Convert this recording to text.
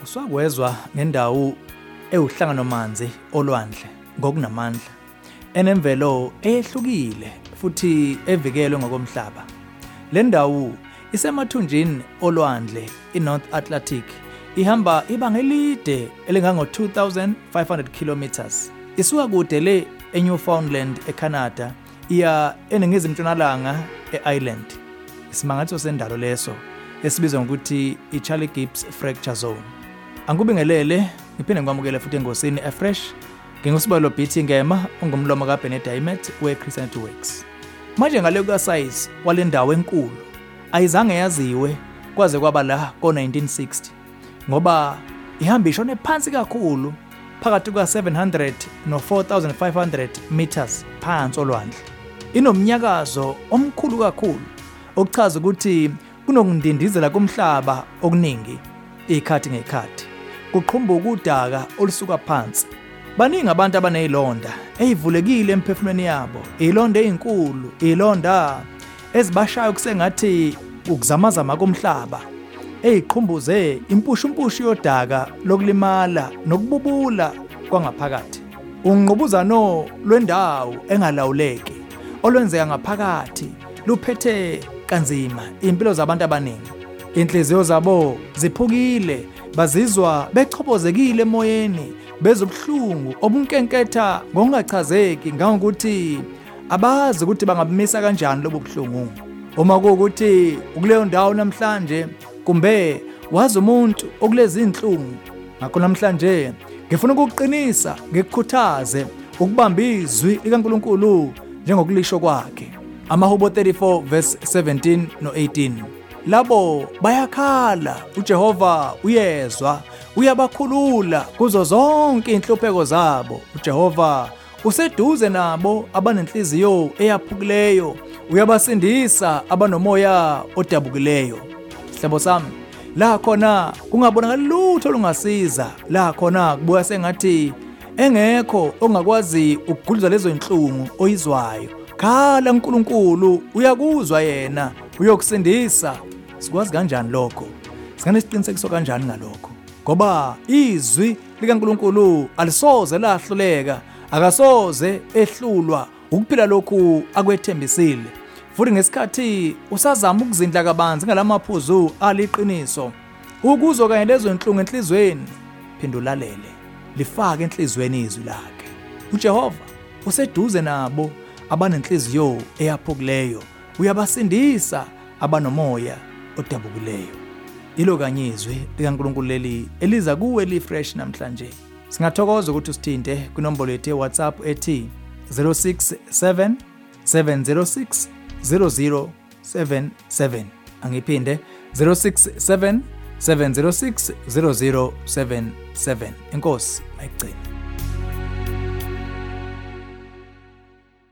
Uswakwezwa ngendawo ewuhlangano manzi olwandle ngokunamandla enemvelo ehlukile futhi evikelwe ngokomhlaba. Le ndawo isemathunjini olwandle iNorth Atlantic, ihamba ibanga elide elingango 2500 kilometers. Isuka kude le eNewfoundland eCanada iya eningizimu ntshonalanga eIreland. Isimangatho sendalo leso esibizwa ngokuthi iCharlie Gibbs Fracture Zone. Angikubingelele ngiphinde ngikwamukele futhi engosini eFresh. Ngingusibalo BT Ngema ongumlomo kaBennett Dimet weChristianity Works. Manje ngale kusize wale ndawo enkulu ayizange yaziwe kwaze kwaba la ko1960 ngoba ihamba ishone phansi kakhulu phakathi kuka700 no4500 meters phansi olwandle. Inomnyakazo omkhulu kakhulu okuchaza ukuthi kunokundindizela komhlaba okuningi ikhathi ngekhathi kuqhumbuka udaka olusuka phansi. Baningi abantu abanezilonda ezivulekile emphefumulweni yabo, izilonda ezinkulu, izilonda ezibashayo kusengathi ukuzamazama komhlaba eziqhumbuze impushumpushi yodaka lokulimala nokububula kwangaphakathi. Ungqubuzano lwendawo engalawuleki olwenzeka ngaphakathi luphethe kanzima impilo zabantu abaningi. Inhliziyo zabo ziphukile, bazizwa bechobozekile emoyeni, bezobuhlungu obunkenketha ngokungachazeki ngokuthi abazi ukuthi bangabumisa kanjani lobu buhlungu. Uma kuukuthi ukuleyo ndawo namhlanje kumbe wazi umuntu okulezi inhlungu, ngakho namhlanje ngifuna ukuqinisa ngikukhuthaze ukubamba izwi likaNkulunkulu njengokulisho kwakhe. Amahubo 34 verse 17 no18. Labo bayakhala, uJehova uyezwa, uyabakhulula kuzo zonke inhlupheko zabo. uJehova useduze nabo abanenhliziyo eyaphukileyo, uyabasindisa abanomoya odabukileyo. Sihlobo sami, la khona kungabonakala lutho olungasiza, la khona kubuya sengathi engekho ongakwazi ukugudluza lezo inhlungu oyizwayo. Khala uNkulunkulu uyakuzwa, yena uyokusindisa. Sikwazi kanjani lokho? Singanesiqinisekiso kanjani ngalokho? Ngoba izwi likaNkulunkulu alisoze lahluleka, akasoze ehlulwa ukuphila lokhu akwethembisile. Futhi ngesikhathi usazama ukuzindla kabanzi ngalamaphuzu aliqiniso, ukuzwa kanye lezo inhlungu enhlizweni, phendulalele, lifake enhlizweni izwi lakhe. uJehova useduze nabo abanenhliziyo eyaphukileyo, uyabasindisa abanomoya odabukileyo. Ilo kanye izwi likaNkulunkulu leli eliza kuwe liFresh namhlanje. Singathokoza ukuthi usithinte kwinombolo yethu WhatsApp ethi 067 706 0077. Angiphinde 067 706 0077. Inkosi ayigcine.